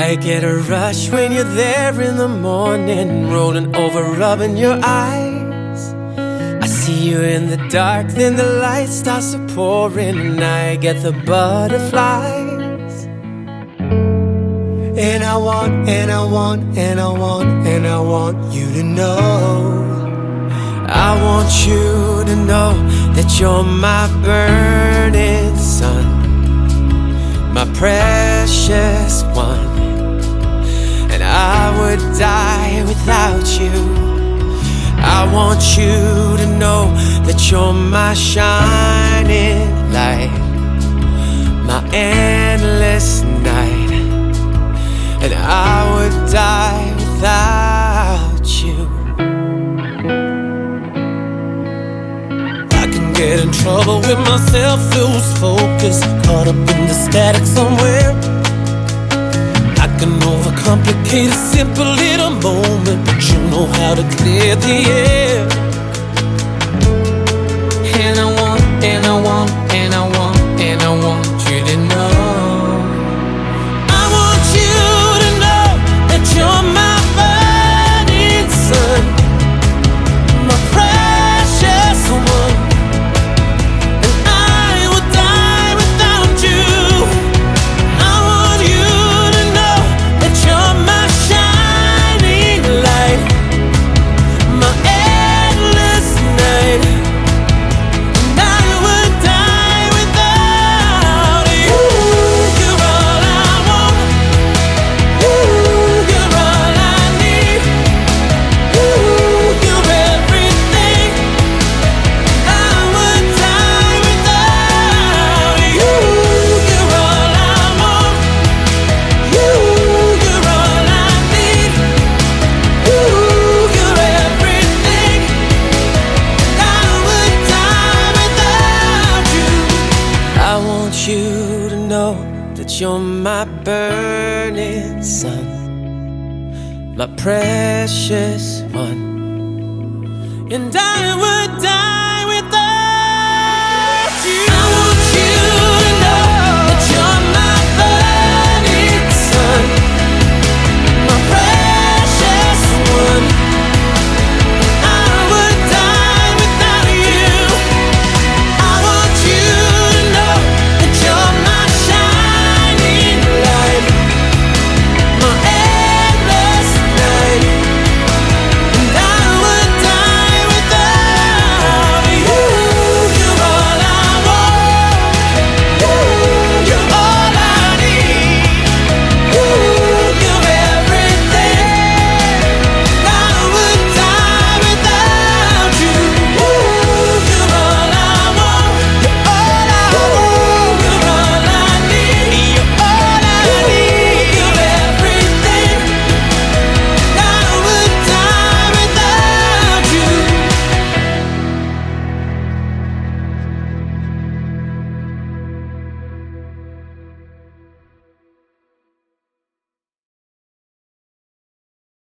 I get a rush when you're there in the morning, rolling over, rubbing your eyes. I see you in the dark, then the light starts to pour in, and I get the butterflies. And I want, and I want, and I want, and I want you to know, I want you to know that you're my burning sun, my precious one. And I would die without you. I want you to know that you're my shining light, my endless night. And I would die without you. I can get in trouble with myself, lose focus, caught up in the static somewhere. I can overcomplicate a simple little moment, but you know how to clear the air. And I want, and I want, and I want, and I want you to know, I want you to know that you're my burning sun, my precious one. And I would die without you. I want you to know that you're my shining light, my endless night. And I would die without you. You're all I want. You're all I need. You're everything. I would die without you. You're all I want. You're all I need. You're everything. I would die without you. I want you to know that you're my burning sun, my precious one. And I would die